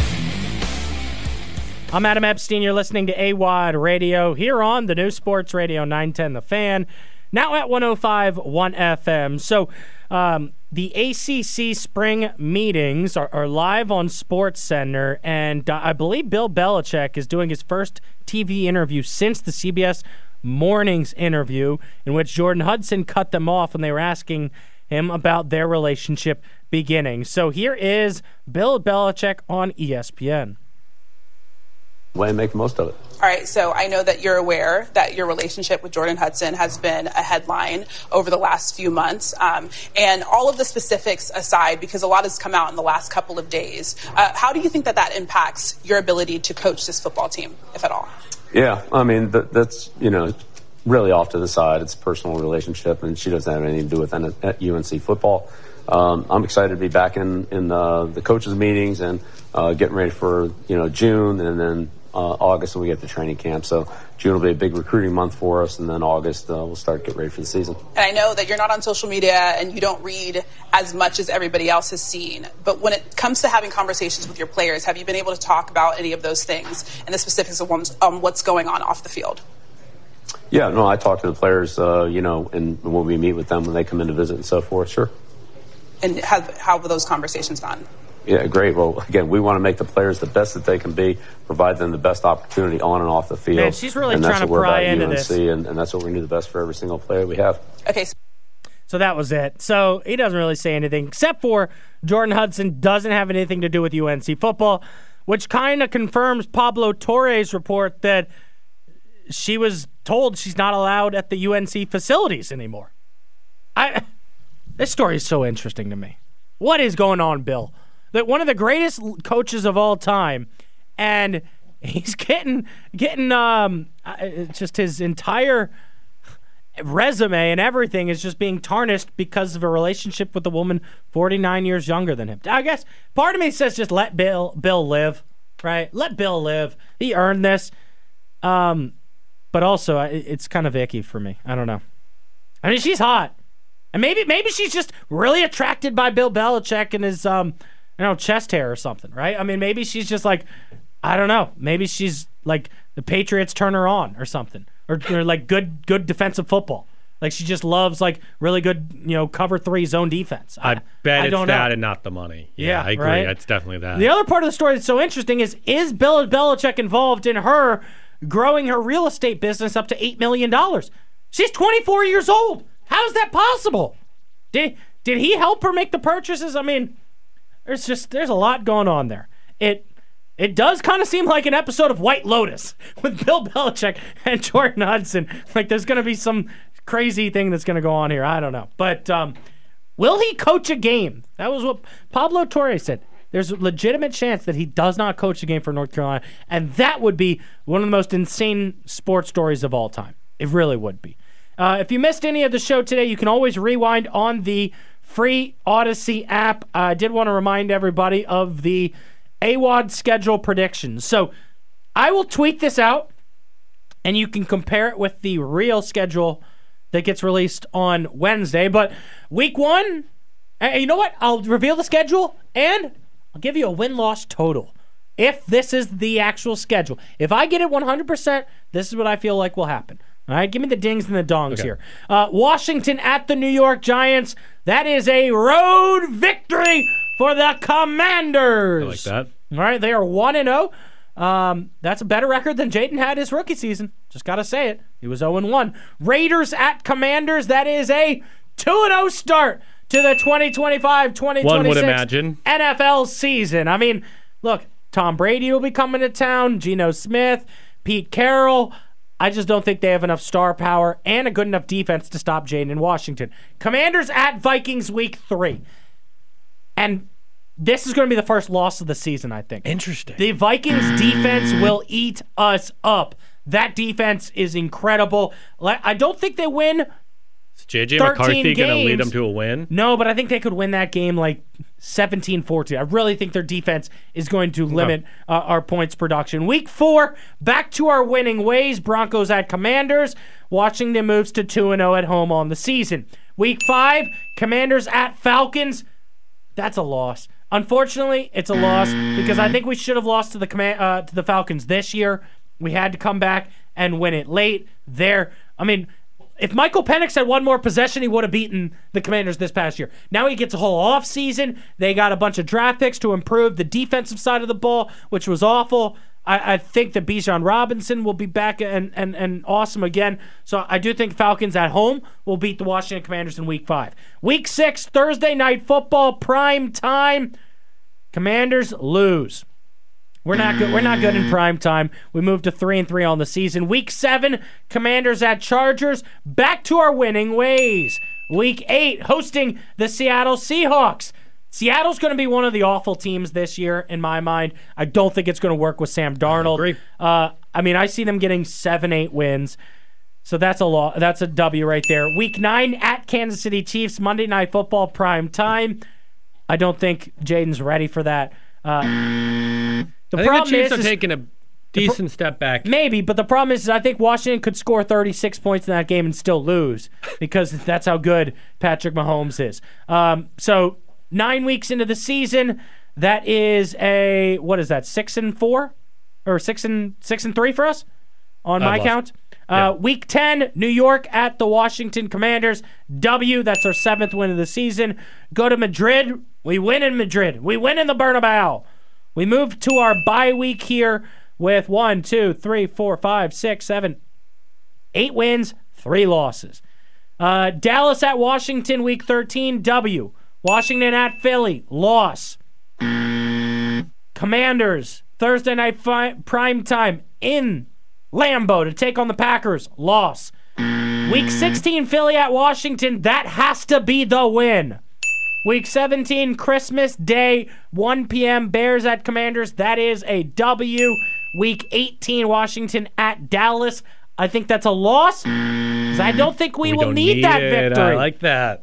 F: I'm Adam Epstein. You're listening to A W O D Radio here on the new Sports Radio nine ten The Fan, now at one oh five point one F M. So, um, the A C C spring meetings are, are live on SportsCenter, and uh, I believe Bill Belichick is doing his first T V interview since the C B S Mornings interview, in which Jordan Hudson cut them off when they were asking him about their relationship beginning. So here is Bill Belichick on E S P N.
Q: Way to make the most of it.
R: All right, so I know that you're aware that your relationship with Jordan Hudson has been a headline over the last few months. Um, and all of the specifics aside, because a lot has come out in the last couple of days, uh, how do you think that that impacts your ability to coach this football team, if at all?
Q: Yeah, I mean, th- that's, you know, really off to the side. It's a personal relationship, and she doesn't have anything to do with N- at U N C football. Um, I'm excited to be back in, in uh, the coaches' meetings and uh, getting ready for, you know, June, and then Uh, August when we get to training camp. So June will be a big recruiting month for us, and then August uh, we'll start to get ready for the season.
R: And I know that you're not on social media and you don't read as much as everybody else has seen, but when it comes to having conversations with your players, have you been able to talk about any of those things and the specifics of um, what's going on off the field?
Q: Yeah, no, I talk to the players, uh, you know, and when we meet with them, when they come in to visit and so forth, sure.
R: And have, how have those conversations gone?
Q: Yeah, great. Well, again, we want to make the players the best that they can be, provide them the best opportunity on and off the field.
F: Man, she's really
Q: and
F: trying
Q: that's
F: to
Q: what we're
F: pry
Q: about
F: into
Q: U N C,
F: this.
Q: And, and that's what we do the best for every single player we have.
R: Okay.
F: So that was it. So he doesn't really say anything, except for Jordan Hudson doesn't have anything to do with U N C football, which kind of confirms Pablo Torre's report that she was told she's not allowed at the U N C facilities anymore. I This story is so interesting to me. What is going on, Bill? That one of the greatest coaches of all time, and he's getting getting um just his entire resume and everything is just being tarnished because of a relationship with a woman forty-nine years younger than him. I guess part of me says just let Bill Bill live, right? Let Bill live. He earned this. Um, but also it's kind of icky for me. I don't know. I mean, she's hot, and maybe maybe she's just really attracted by Bill Belichick and his um, you know, chest hair or something, right? I mean, maybe she's just like, I don't know. Maybe she's like the Patriots turn her on or something. Or, or like good good defensive football. Like she just loves like really good, you know, cover three zone defense.
K: I, I bet
F: I
K: it's
F: don't
K: that
F: know.
K: and not the money. Yeah,
F: Yeah,
K: I agree.
F: right?
K: It's definitely that.
F: The other part of the story that's so interesting is, is Bill Belichick involved in her growing her real estate business up to eight million dollars? She's twenty-four years old. How is that possible? Did, did he help her make the purchases? I mean, there's just, there's a lot going on there. It... It does kind of seem like an episode of White Lotus with Bill Belichick and Jordan Hudson. Like there's going to be some crazy thing that's going to go on here. I don't know. But um, will he coach a game? That was what Pablo Torre said. There's a legitimate chance that he does not coach a game for North Carolina. And that would be one of the most insane sports stories of all time. It really would be. Uh, if you missed any of the show today, you can always rewind on the free Odyssey app. I did want to remind everybody of the A W O D schedule predictions. So I will tweet this out, and you can compare it with the real schedule that gets released on Wednesday. But week one, hey, you know what? I'll reveal the schedule, and I'll give you a win-loss total if this is the actual schedule. If I get it one hundred percent, this is what I feel like will happen. All right, give me the dings and the dongs
K: Okay.
F: here. Uh, Washington at the New York Giants. That is a road victory for the Commanders.
K: I like that.
F: All right, they are one and oh. Um, that's a better record than Jayden had his rookie season. Just got to say it. He was oh and one. Raiders at Commanders. That is a two and oh start to the twenty twenty-five twenty twenty-six
K: One would imagine.
F: N F L season. I mean, look, Tom Brady will be coming to town, Geno Smith, Pete Carroll. I just don't think they have enough star power and a good enough defense to stop Jaden Washington. Commanders at Vikings week three. And this is going to be the first loss of the season, I think.
K: Interesting.
F: The Vikings defense will eat us up. That defense is incredible. I don't think they win
K: Is J J McCarthy going to lead them to a win?
F: No, but I think they could win that game like seventeen fourteen. I really think their defense is going to limit uh, our points production. Week four, back to our winning ways. Broncos at Commanders. Washington moves to two and oh at home on the season. Week five, Commanders at Falcons. That's a loss. Unfortunately, it's a loss because I think we should have lost to the command, uh, to the Falcons this year. We had to come back and win it late. There, I mean, if Michael Penix had one more possession, he would have beaten the Commanders this past year. Now he gets a whole offseason. They got a bunch of draft picks to improve the defensive side of the ball, which was awful. I, I think that Bijan Robinson will be back and, and, and awesome again. So I do think Falcons at home will beat the Washington Commanders in week five. Week six, Thursday night football, prime time. Commanders lose. We're not good. We're not good in prime time. We moved to three and three on the season. Week seven, Commanders at Chargers. Back to our winning ways. Week eight, hosting the Seattle Seahawks. Seattle's going to be one of the awful teams this year, in my mind. I don't think it's going to work with Sam Darnold. I agree. Uh, I mean, I see them getting seven, eight wins. So that's a law. That's a W right there. Week nine at Kansas City Chiefs. Monday Night Football prime time. I don't think Jaden's ready for that. Uh, the
K: I think
F: problem
K: the Chiefs
F: is,
K: are
F: is
K: taking a decent step back.
F: Maybe, but the problem is, is I think Washington could score thirty-six points in that game and still lose because that's how good Patrick Mahomes is. Um, so nine weeks into the season, that is a what is that? Six and four, or six and six and three for us on my
K: lost.
F: count. Uh,
K: Yeah.
F: Week ten, New York at the Washington Commanders. W. That's our seventh win of the season. Go to Madrid. We win in Madrid. We win in the Bernabeu. We move to our bye week here with one, two, three, four, five, six, seven, eight wins, three losses. Uh, Dallas at Washington, week thirteen, W. Washington at Philly, loss. Commanders, Thursday night fi- prime time in Lambeau to take on the Packers, loss. Week sixteen, Philly at Washington, that has to be the win. Week seventeen, Christmas Day, one p.m., Bears at Commanders, that is a W. Week eighteen, Washington at Dallas, I think that's a loss. 'Cause I don't think we,
K: we
F: will
K: don't
F: need,
K: need
F: that
K: it.
F: victory.
K: I like that.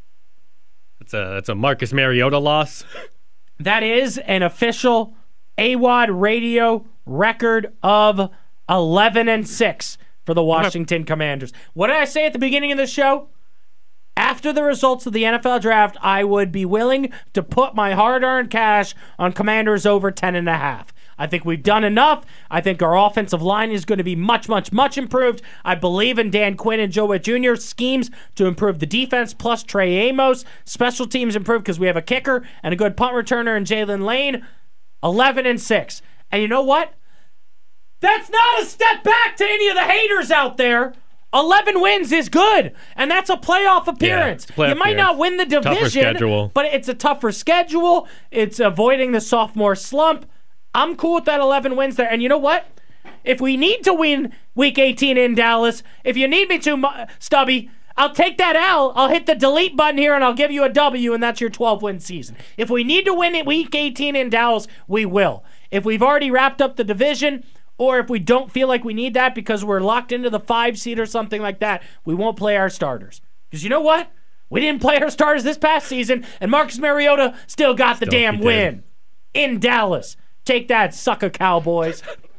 K: That's a, that's a Marcus Mariota loss.
F: That is an official A W O D radio record of eleven and six for the Washington Commanders. What did I say at the beginning of the show? After the results of the N F L draft, I would be willing to put my hard-earned cash on Commanders over ten and a half. I think we've done enough. I think our offensive line is going to be much, much, much improved. I believe in Dan Quinn and Joe Witt Junior schemes to improve the defense, plus Trey Amos. Special teams improved because we have a kicker and a good punt returner in Jalen Lane. eleven and six. And you know what? That's not a step back to any of the haters out there. eleven wins is good, and that's a playoff appearance.
K: Yeah, playoff
F: you might
K: appearance.
F: not win the division,
K: Tougher schedule.
F: but it's a tougher schedule. It's avoiding the sophomore slump. I'm cool with that eleven wins there. And you know what? If we need to win Week eighteen in Dallas, if you need me to, Stubby, I'll take that L. I'll hit the delete button here, and I'll give you a W, and that's your twelve-win season. If we need to win it Week eighteen in Dallas, we will. If we've already wrapped up the division, or if we don't feel like we need that because we're locked into the five seed or something like that, we won't play our starters. Because you know what? We didn't play our starters this past season, and Marcus Mariota still got the
K: Still,
F: damn
K: he
F: win
K: did.
F: in Dallas. Take that, sucker Cowboys.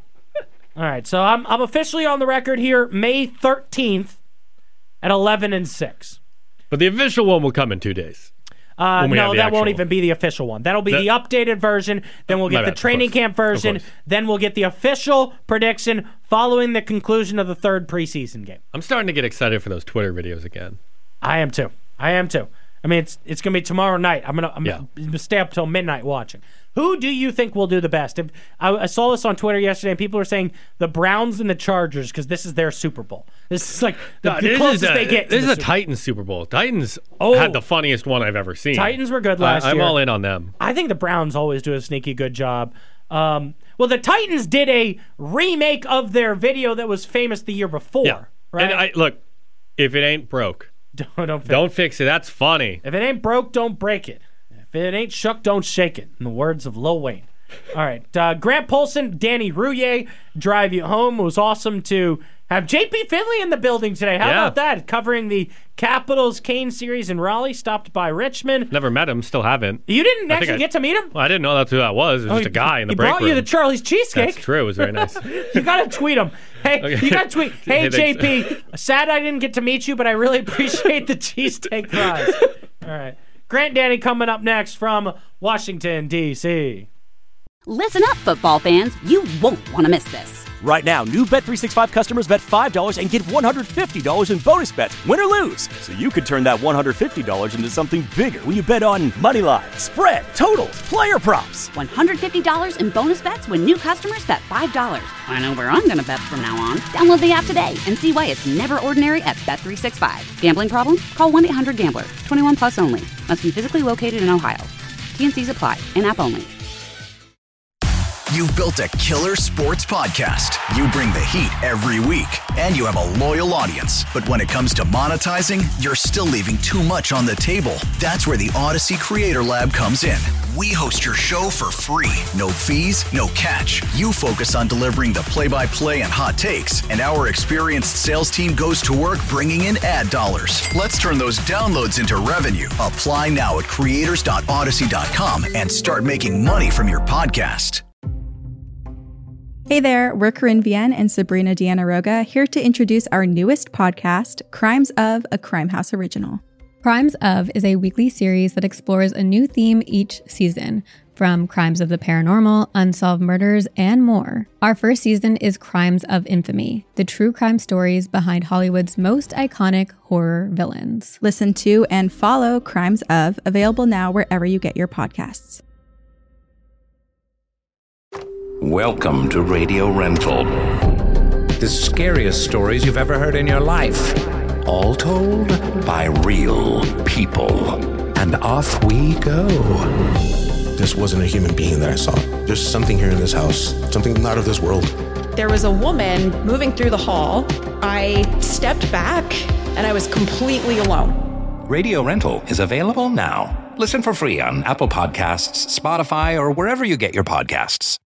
F: All right, so I'm I'm officially on the record here, May thirteenth at eleven and six.
K: But the official one will come in two days.
F: Uh,
K: when we have
F: no,
K: the
F: that won't
K: actual.
F: even be the official one. That'll be
K: That-
F: the updated version. Then we'll
K: My
F: get the
K: bad, of
F: training
K: course.
F: camp version.
K: Of course.
F: Then we'll get the official prediction following the conclusion of the third preseason game.
K: I'm starting to get excited for those Twitter videos again.
F: I am too. I am too. I mean, it's it's gonna be tomorrow night. I'm gonna I'm
K: Yeah.
F: gonna stay up till midnight watching. Who do you think will do the best? If, I, I saw this on Twitter yesterday, and people were saying the Browns and the Chargers because this is their Super Bowl. This is like the,
K: No,
F: the
K: this
F: closest
K: is a,
F: they get.
K: This
F: to
K: is
F: the
K: a
F: Super
K: Titans Super Bowl. Titans
F: Oh.
K: had the funniest one I've ever seen.
F: Titans were good last
K: I, I'm
F: year.
K: all in on them.
F: I think the Browns always do a sneaky good job. Um, well, the Titans did a remake of their video that was famous the year before.
K: Yeah.
F: Right?
K: And I, look, if it ain't broke,
F: don't, don't, fix
K: don't fix it. That's funny.
F: If it ain't broke, don't break it. If it ain't shook, don't shake it. In the words of Lil Wayne. All right. Uh, Grant Polson, Danny Rouillet, Drive You Home. It was awesome to have J P Finley in the building today. How
K: Yeah.
F: about that? Covering the Capitals Kane series in Raleigh. Stopped by Richmond.
K: Never met him. Still haven't.
F: You didn't
K: I think
F: actually
K: I-
F: get to meet him?
K: Well, I didn't know that's who that was. It was
F: Oh,
K: just a
F: he-
K: guy in the
F: he
K: break
F: brought
K: room.
F: you the Charlie's cheesecake.
K: That's true. It was very nice.
F: You gotta tweet him. Hey,
K: Okay.
F: you gotta tweet. Hey,
K: Hey,
F: J
K: thanks.
F: P. Sad I didn't get to meet you, but I really appreciate the cheesesteak fries. All right, Grant Danny coming up next from Washington D C.
A: Listen up, football fans. You won't want to miss this.
B: Right now, new Bet three sixty-five customers bet five dollars and get one hundred fifty dollars in bonus bets, win or lose. So you could turn that one hundred fifty dollars into something bigger when you bet on money line, spread, totals, player props.
A: one hundred fifty dollars in bonus bets when new customers bet five dollars. I know where I'm going to bet from now on. Download the app today and see why it's never ordinary at Bet three sixty-five. Gambling problem? Call one eight hundred gambler. twenty-one plus only. Must be physically located in Ohio. T and C's apply. In-app only.
C: You've built a killer sports podcast. You bring the heat every week, and you have a loyal audience. But when it comes to monetizing, you're still leaving too much on the table. That's where the Odyssey Creator Lab comes in. We host your show for free. No fees, no catch. You focus on delivering the play-by-play and hot takes, and our experienced sales team goes to work bringing in ad dollars. Let's turn those downloads into revenue. Apply now at creators dot odyssey dot com and start making money from your podcast.
E: Hey there, we're Corinne Vienne and Sabrina Deanna Roga here to introduce our newest podcast, Crimes of, a Crime House original.
D: Crimes of is a weekly series that explores a new theme each season, from crimes of the paranormal, unsolved murders, and more. Our first season is Crimes of Infamy, the true crime stories behind Hollywood's most iconic horror villains.
E: Listen to and follow Crimes of, available now wherever you get your podcasts.
L: Welcome to Radio Rental. The scariest stories you've ever heard in your life, All told by real people. And off we go.
M: This wasn't a human being that I saw. There's something here in this house, something not of this world.
N: There was a woman moving through the hall. I stepped back and I was completely alone.
L: Radio Rental is available now. Listen for free on Apple Podcasts, Spotify, or wherever you get your podcasts.